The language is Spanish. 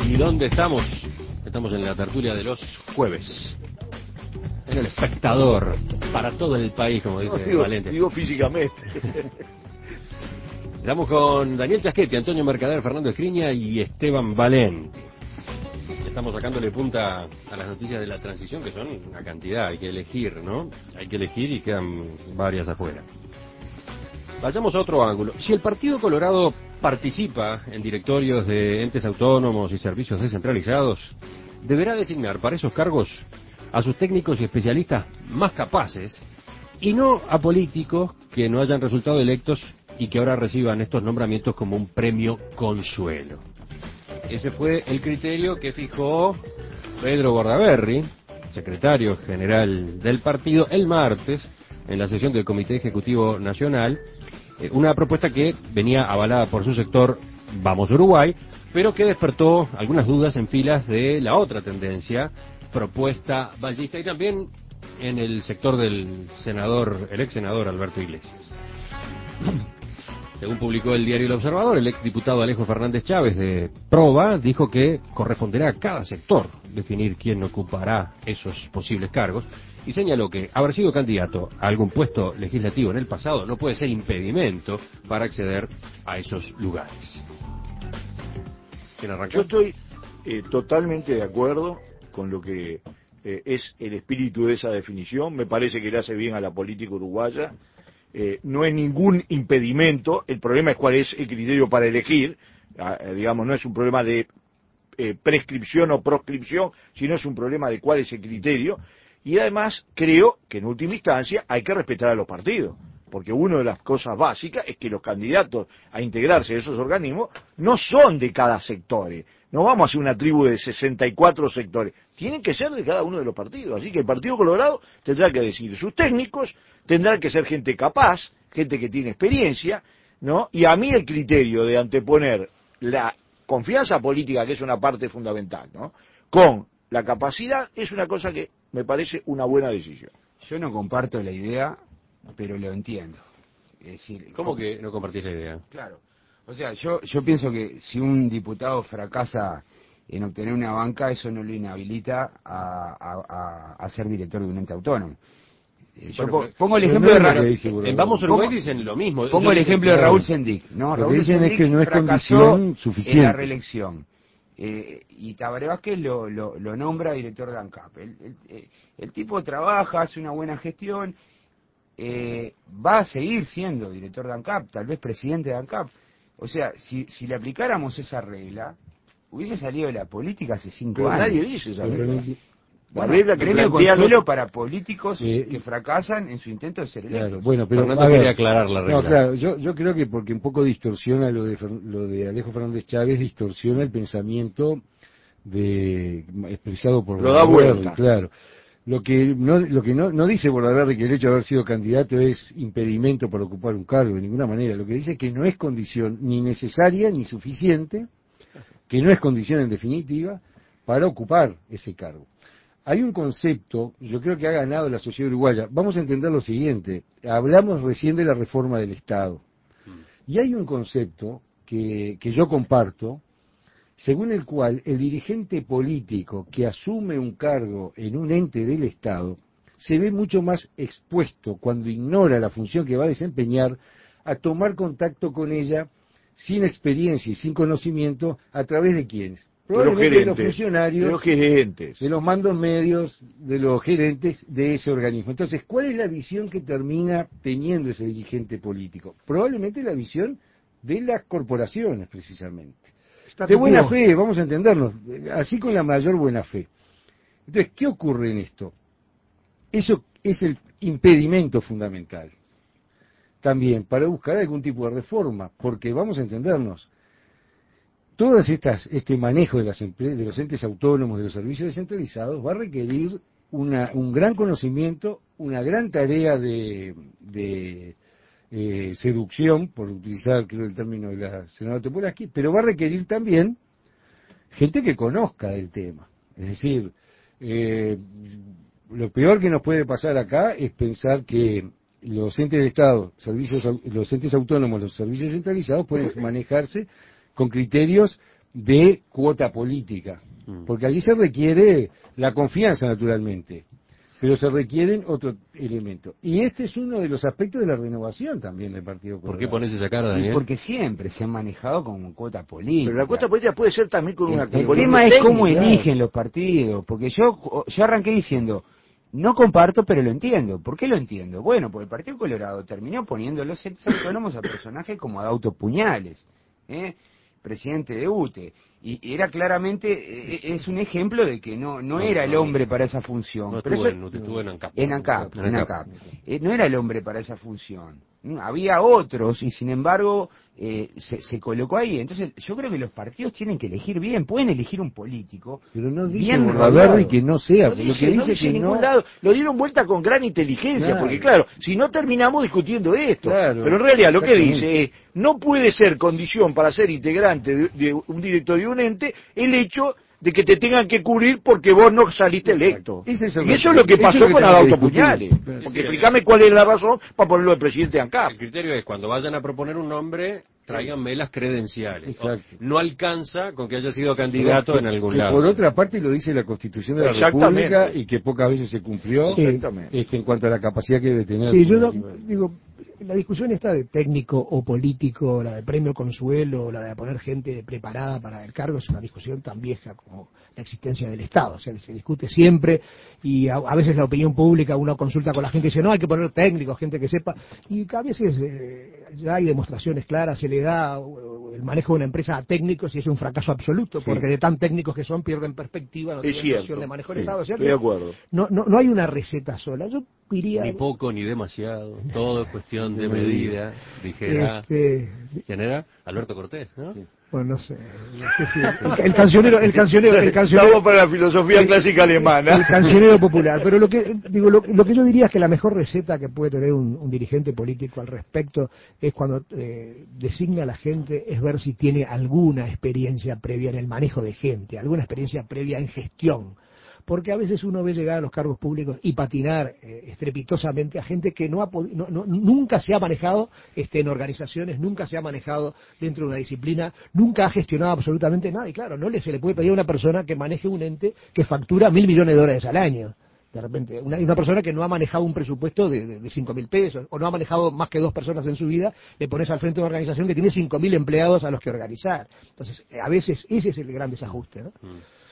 ¿Y dónde estamos? Estamos en la tertulia de los jueves. En El Espectador, para todo el país, como dice Valente. Digo físicamente. Estamos con Daniel Chasquetti, Antonio Mercader, Fernando Escriña y Esteban Valente. Estamos sacándole punta a las noticias de la transición, que son una cantidad, hay que elegir, ¿no? Hay que elegir y quedan varias afuera. Vayamos a otro ángulo. Si el Partido Colorado participa en directorios de entes autónomos y servicios descentralizados, deberá designar para esos cargos a sus técnicos y especialistas más capaces y no a políticos que no hayan resultado electos y que ahora reciban estos nombramientos como un premio consuelo. Ese fue el criterio que fijó Pedro Bordaberry, secretario general del partido, el martes en la sesión del Comité Ejecutivo Nacional, una propuesta que venía avalada por su sector Vamos Uruguay, pero que despertó algunas dudas en filas de la otra tendencia, propuesta ballista, y también en el sector del senador, el ex senador Alberto Iglesias. Según publicó el diario El Observador, el exdiputado Alejo Fernández Chávez de Proba dijo que corresponderá a cada sector definir quién ocupará esos posibles cargos y señaló que haber sido candidato a algún puesto legislativo en el pasado no puede ser impedimento para acceder a esos lugares. ¿Quién arrancó? Yo estoy totalmente de acuerdo con lo que es el espíritu de esa definición. Me parece que le hace bien a la política uruguaya. No es ningún impedimento. El problema es cuál es el criterio para elegir. Digamos, no es un problema de prescripción o proscripción, sino es un problema de cuál es el criterio. Y además creo que en última instancia hay que respetar a los partidos, porque una de las cosas básicas es que los candidatos a integrarse a esos organismos no son de cada sector. No vamos a hacer una tribu de 64 sectores, tienen que ser de cada uno de los partidos. Así que el Partido Colorado tendrá que decidir sus técnicos, tendrá que ser gente capaz, gente que tiene experiencia, ¿no? Y a mí el criterio de anteponer la confianza política, que es una parte fundamental, ¿no?, con la capacidad, es una cosa que me parece una buena decisión. Yo no comparto la idea, pero lo entiendo. Es decir, ¿Cómo que no compartís la idea? Claro. O sea, yo pienso que si un diputado fracasa en obtener una banca, eso no lo inhabilita a ser director de un ente autónomo. Pongo el ejemplo de Raúl. En Vamos Uruguay dicen lo mismo. Pongo el ejemplo de Raúl Sendic. No, Raúl dicen Sendic es que no es fracasó condición suficiente en la reelección. Y Tabaré Vázquez lo nombra director de ANCAP. El tipo trabaja, hace una buena gestión, va a seguir siendo director de ANCAP, tal vez presidente de ANCAP. O sea, si le aplicáramos esa regla, hubiese salido de la política hace 5 años. Nadie dice esa regla. La Bueno, regla que premio plantea consuelo para políticos que fracasan en su intento de ser electos. Claro, bueno, pero Fernando quería aclarar la regla. No, claro, yo creo que porque un poco distorsiona lo de Alejo Fernández Chávez, distorsiona el pensamiento expresado por lo da vuelta. Claro. Lo que no dice Bordaberry que el hecho de haber sido candidato es impedimento para ocupar un cargo, de ninguna manera. Lo que dice es que no es condición ni necesaria ni suficiente, que no es condición en definitiva para ocupar ese cargo. Hay un concepto, yo creo que ha ganado la sociedad uruguaya. Vamos a entender lo siguiente. Hablamos recién de la reforma del Estado. Y hay un concepto que yo comparto, según el cual el dirigente político que asume un cargo en un ente del Estado se ve mucho más expuesto cuando ignora la función que va a desempeñar a tomar contacto con ella sin experiencia y sin conocimiento. ¿A través de quiénes? Probablemente de los funcionarios, de los gerentes, de los mandos medios, de los gerentes de ese organismo. Entonces, ¿cuál es la visión que termina teniendo ese dirigente político? Probablemente la visión de las corporaciones, precisamente. De buena fe, vamos a entendernos, así con la mayor buena fe. Entonces, ¿qué ocurre en esto? Eso es el impedimento fundamental también para buscar algún tipo de reforma, porque vamos a entendernos, este manejo de los entes autónomos, de los servicios descentralizados, va a requerir un gran conocimiento, una gran tarea de seducción, por utilizar creo el término de la senadora Topolansky, pero va a requerir también gente que conozca del tema. Es decir, lo peor que nos puede pasar acá es pensar que los entes de Estado, los entes autónomos, los servicios centralizados pueden manejarse con criterios de cuota política, porque allí se requiere la confianza naturalmente, pero se requieren otros elementos. Y este es uno de los aspectos de la renovación también del Partido Colorado. ¿Por qué pones esa cara, Y Daniel? porque siempre se han manejado con cuota política. Pero la cuota política puede ser también con una El política tema es cómo técnica. eligen los partidos, porque yo arranqué diciendo, no comparto, pero lo entiendo. ¿Por qué lo entiendo? Bueno, porque el Partido Colorado terminó poniendo los entes autónomos a personajes como Adauto Puñales, presidente de UTE, y era claramente, es un ejemplo de que no era el hombre para esa función. No Pero estuvo eso- en UTE, estuvo en ANCAP. en ANCAP, En en ANCAP. ANCAP. No era el hombre para esa función. Había otros y sin embargo se colocó ahí. Entonces yo creo que los partidos tienen que elegir bien. Pueden elegir un político. Pero no dice bien Bordaberry rodeado. que no sea, No lo dice, que no dice dice que en ningún no... lado. Lo dieron vuelta con gran inteligencia, Claro. porque claro, si no terminamos discutiendo esto. Claro. Pero en realidad lo que Exactamente. dice es, no puede ser condición para ser integrante de un directorio de un ente el hecho de que te tengan que cubrir porque vos no saliste electo. Ese es Y el eso es lo que eso es pasó lo que con tenemos que Adauto discutir. Puñales. Claro. Porque explícame cuál es la razón para ponerlo de presidente de ANCAP. El criterio es cuando vayan a proponer un nombre, tráiganme las credenciales. Exacto. No alcanza con que haya sido candidato Que- en algún que lado. por otra parte lo dice la Constitución de la Exactamente. República y que pocas veces se cumplió Sí. Exactamente. en cuanto a la capacidad que debe tener. Sí, yo el- digo, la discusión está de técnico o político, la de premio Consuelo, la de poner gente preparada para el cargo, es una discusión tan vieja como la existencia del Estado. O sea, se discute siempre y a veces la opinión pública, uno consulta con la gente y dice, no, hay que poner técnicos, gente que sepa. Y a veces ya hay demostraciones claras, se le da el manejo de una empresa a técnicos y es un fracaso absoluto, porque de tan técnicos que son pierden perspectiva, no Es tienen cierto. noción de manejo del Sí, Estado. O sea estoy que de acuerdo. no hay una receta sola. Yo diría... Ni poco ni demasiado, todo es cuestión de medida, dijera. ¿Quién era? Alberto Cortés, ¿no? Bueno, no sé. El cancionero, Estamos para la filosofía clásica alemana. el cancionero popular. Pero lo que yo diría es que la mejor receta que puede tener un dirigente político al respecto es cuando designa a la gente, es ver si tiene alguna experiencia previa en el manejo de gente, alguna experiencia previa en gestión. Porque a veces uno ve llegar a los cargos públicos y patinar estrepitosamente a gente que nunca se ha manejado en organizaciones, nunca se ha manejado dentro de una disciplina, nunca ha gestionado absolutamente nada. Y claro, se le puede pedir a una persona que maneje un ente que factura $1.000 millones al año. De repente, una persona que no ha manejado un presupuesto de 5.000 pesos, o no ha manejado más que 2 personas en su vida, le pones al frente de una organización que tiene 5.000 empleados a los que organizar. Entonces, a veces ese es el gran desajuste, ¿no?